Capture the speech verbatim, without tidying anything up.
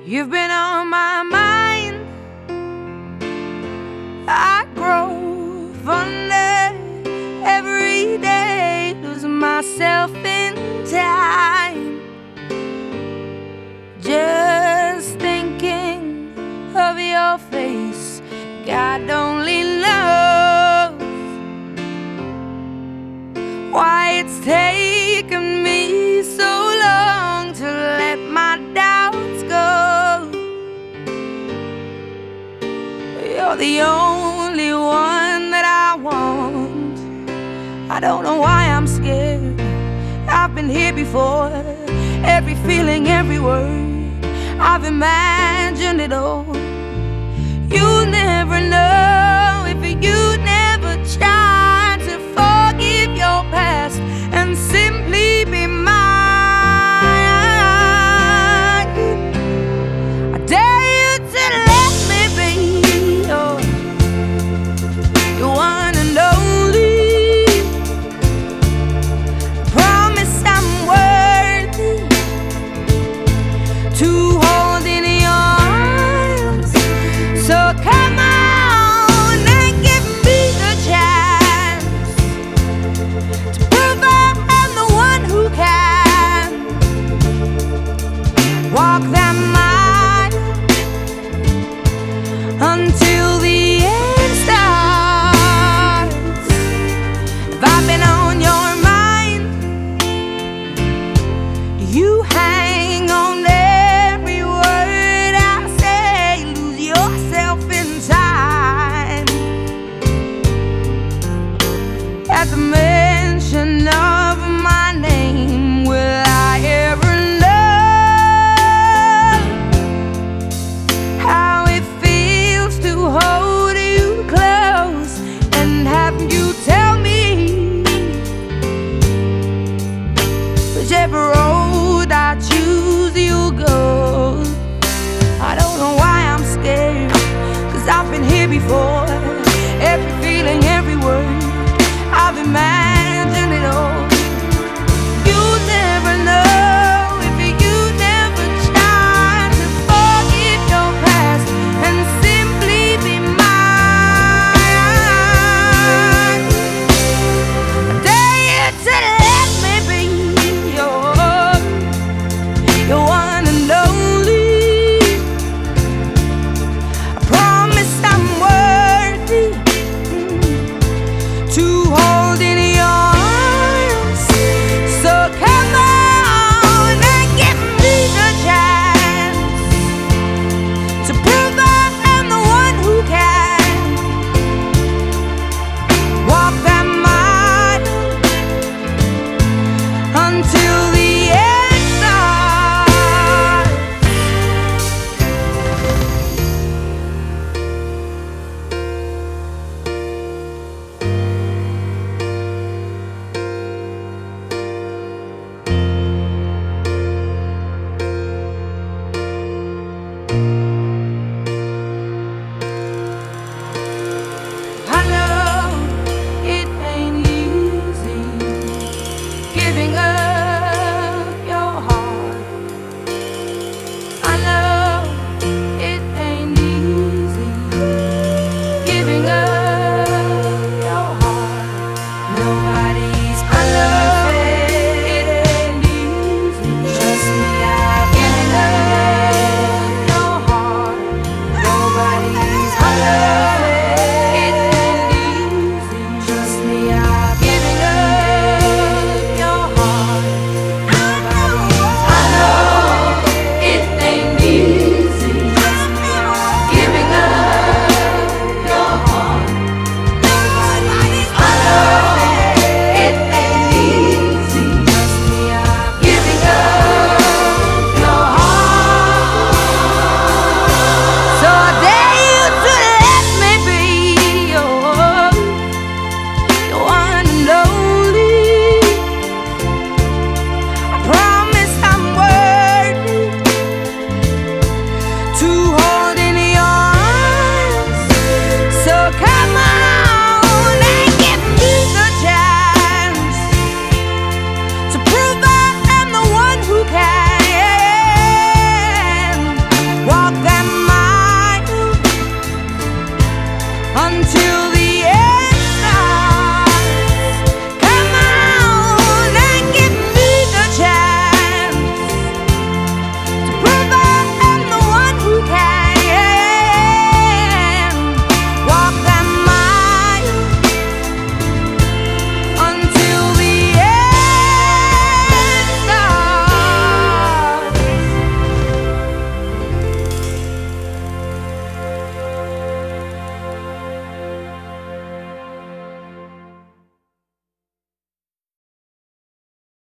You've been on my mind. I grow fonder every day, losing myself in time. Just thinking of your face, God only knows why it's taken me so long to let my doubts go. You're the only one that I want. I don't know why I'm scared. I've been here before. Every feeling, every word, I've imagined it all. You'll never know if you never try to forgive your past and simply be mine. I dare you to let me be your, your one and only. Promise I'm worthy to hold in your arms. So come on and give me the chance to prove I'm the one who can walk that mile until the end starts. If I've been on your mind, you hang on every word I say, lose yourself in time. At the mention of my name, will I ever know how it feels to hold you close and have you tell me whichever road I choose you'll go. I don't know why I'm scared, 'cause I've been here before. Every feeling, every word, I've imagined it all. You'll never know if you never try to forget your past and simply be mine. I dare you to let me be your, your one and only. I promise I'm worthy to hold